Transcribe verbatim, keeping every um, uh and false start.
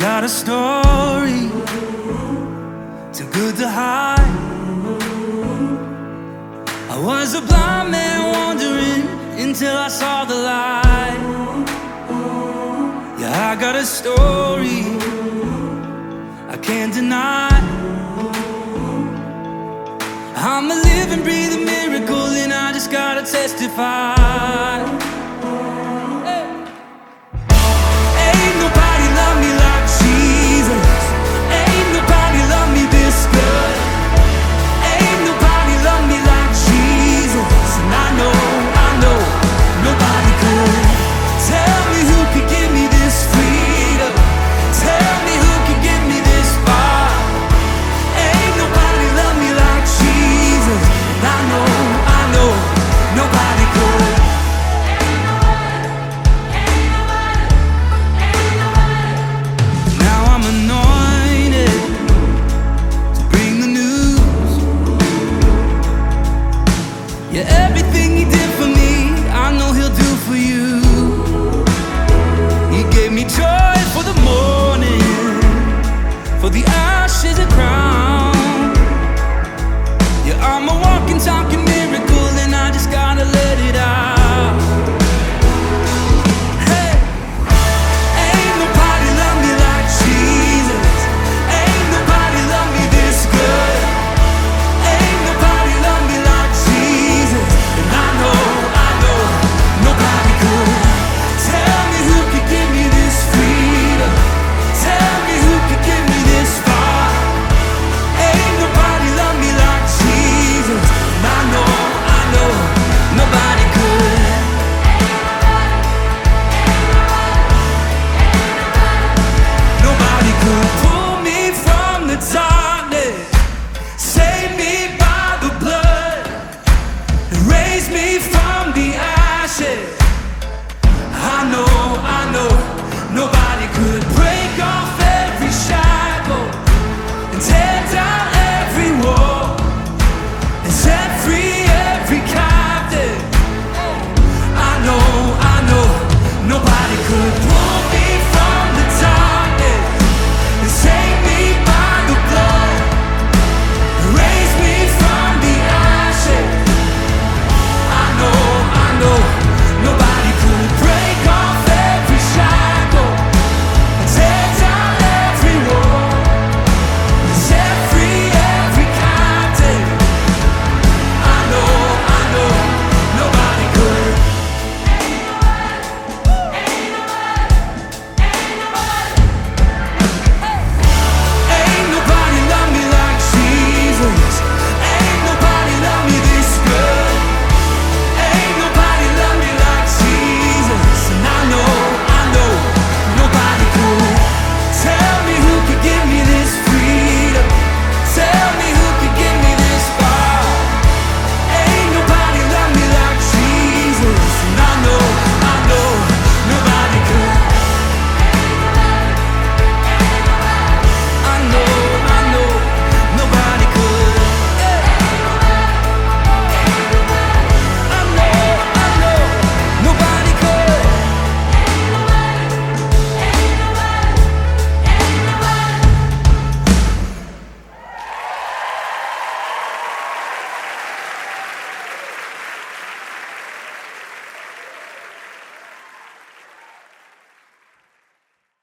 got a story too good to hide. I was a blind man wandering until I saw the light. Yeah, I got a story I can't deny. I'm a living, breathing miracle, and I just gotta testify. Hey. Ain't nobody love me like Jesus. Ain't nobody love me this good. Ain't nobody love me like Jesus. And I know, I know, nobody could. Tell me who could give me this freedom. Tell me who could give me this far. Ain't nobody love me like Jesus. And I know, I know, nobody could. Ain't nobody, ain't nobody, ain't nobody. Now I'm anointed to bring the news. Yeah, everything He did for me, I know He'll do for you. He gave me joy for the morning, for the ashes.